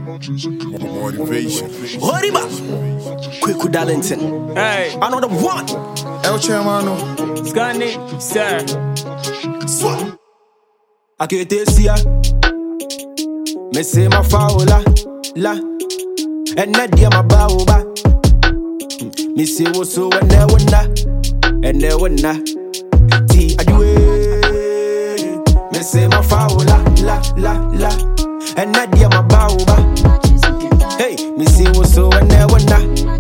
Motivation. Horiba, Quick Darlington. Hey, Another one. El Chairmano. Scanny, sir. Swap. I can't see ya. Me say my faula, la. And not dear my baoba. Me say what's so and there wouldn't. T, I do it. Me say my faula, la. And not dear my baoba. Hey, me say what's so and there wouldn't.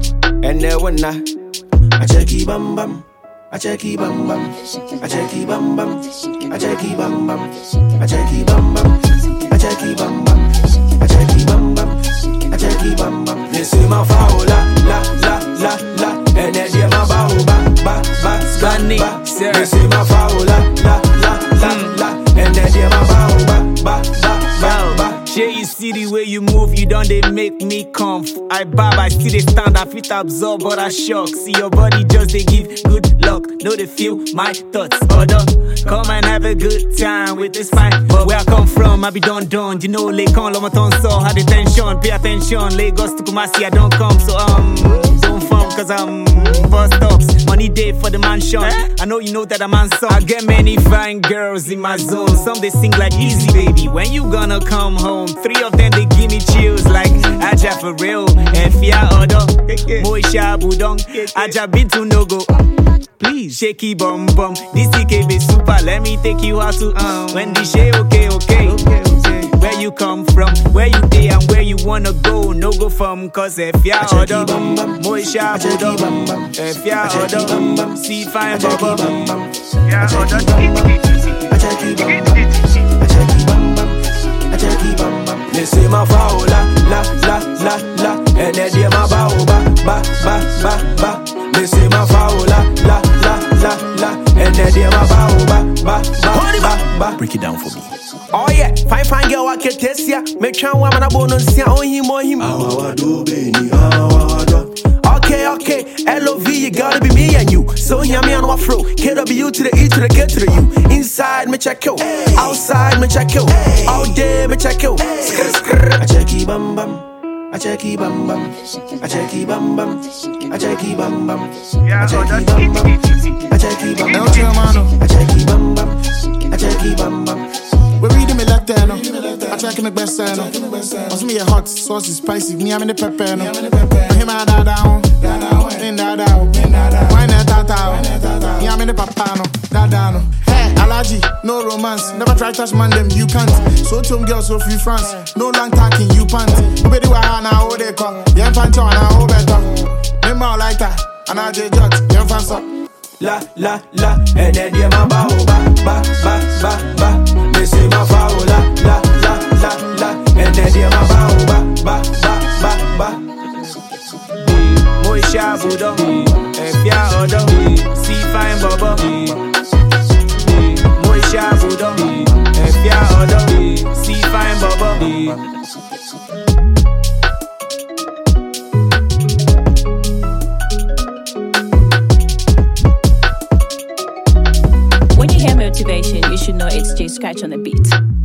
I check it bam bam. I check it bam bam. I check it bam bam. I check it bam bam. I check it bam bam. I check it bam bam. I check it bam bam. I check it bam bam. They say my faula, la. And then they my ba. Scanny, sir. They say my faula, la. And then they my ba. Shay, you see the way you move, you don't they make me comf. I bob, I see they stand, I fit absorb, but I shock. See your body just they give good luck. Know they feel my thoughts. Order, come and have a good time with this fine. But where I come from, I be done. You know, Lake on Lomaton, so had the tension, pay attention. Lagos to Kumasi, I don't come, so don't form, cause I'm bus stops. Money day for the mansion. I know you know that I'm handsome. I get many fine girls in my zone. Some they sing like easy, baby. When you gonna come home? 3 of them they give me chills like Aja for real, Efia Odo, Moisha Budong, Aja Bintu no go. Please, shaky bum bum. This TKB super. Let me take you out to when the shay okay. Where you come from, where you day and where you wanna go. No go from cause Efia Odo, Moisha Budong, Efia Odo, see fine bubble. Yeah, they say my faula, la. And then they my ba. They say my faula, la. And then they my ba. Break it down for me. Oh yeah, fine girl, I can test ya. Make sure I'm on a bonus, on him. Okay, LOV, you gotta be me and you. So yummy on my fro. KW to the E to the K to the U. Inside, me check yo. Outside, me check yo. All day, me check yo. I check it bam bam. I check it bam bam. I check it bam bam. I check it bam bam. I check it bam bam. I check it bam bam. El Chairmano. I check it bam bam. I check it bam bam. We're reading me letter, no. I check in the best, no. What's me a hot, saucy, spicy, me I'm in the pepper, no. Him a da down, in da down, why not that? Me I'm in the papa, no, da down. Hey, allergy, no romance, never try touch man them, you can't. So some girls so free France, no long talking, you pant. Baby, do I now how they come? Yeah, pancho and I hold better. Me more like that, and I just judge, yeah, fans up. La, and then they my ba. They say my faula, la. And then they my ba. Moisha Budong, Efia Odo, see fine bubble. Moisha Budong, Efia Odo, see fine bubble. When you hear Motivation, you should know it's J Scratch on the beat.